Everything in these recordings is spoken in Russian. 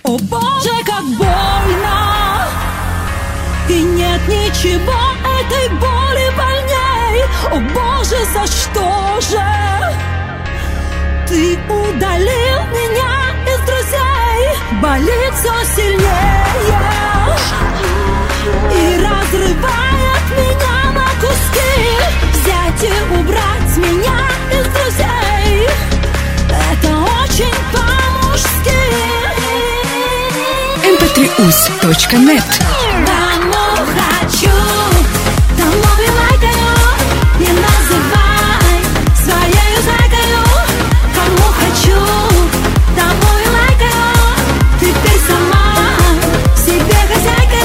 О боже, как больно! И нет ничего этой боли больней. О боже, за что же ты удалил меня из друзей? Болит все сильнее и разрывает меня на куски. Взять и убрать меня из друзей — это очень по-мужски. mp3uz.net. Кому хочу, тому и лайкаю. Не называй своею зайкою. Кому хочу, тому и лайкаю. Теперь сама себе хозяйка.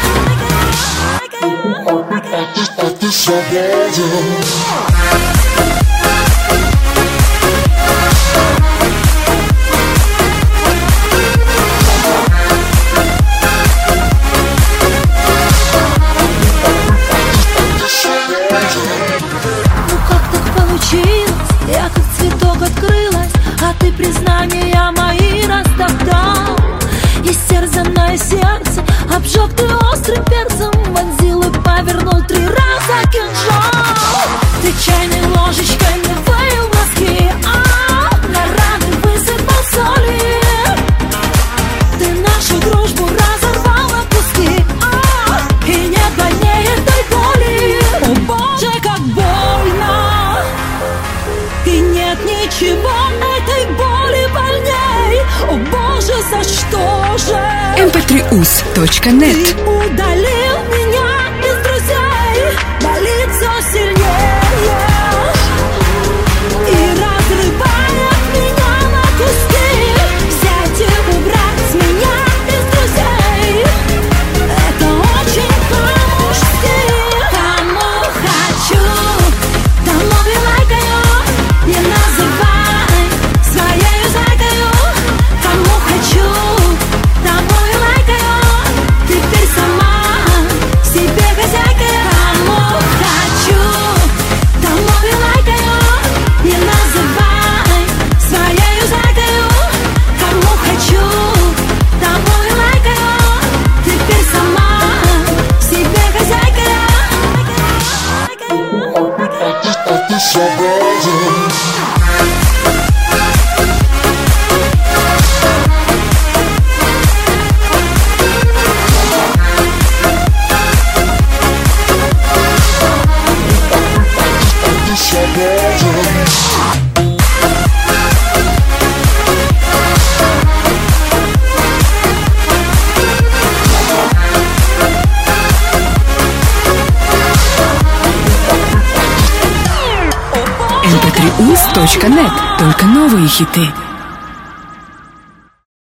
Я как цветок открылась, а ты признания мои растоптал. Истерзанное сердце обжег ты острым перцем, вонзил и повернул 3 раза кинжал. Ты чайной ложечкой мне вылил мозги, на раны высыпал соли. Ты нашу дружбу разорвал на куски, и нет больнее этой боли. О боже, как больно! И нет ничего этой боли больней. О боже, за что же mp3uz.net. ты удалил меня из друзей? Болит все сильнее и разрывает меня на куски. Взять и убрать меня из друзей — это очень по-мужски. Кому хочу, тому и лайкаю. Не называй своею зайкою. Кому хочу, тому и лайкаю. Теперь сама себе хозяйка. Кому хочу, тому и лайкаю. Не называй своею зайкою. Кому хочу, тому и лайкаю. Теперь сама себе хозяйка. mp3uz.net. Только новые хиты.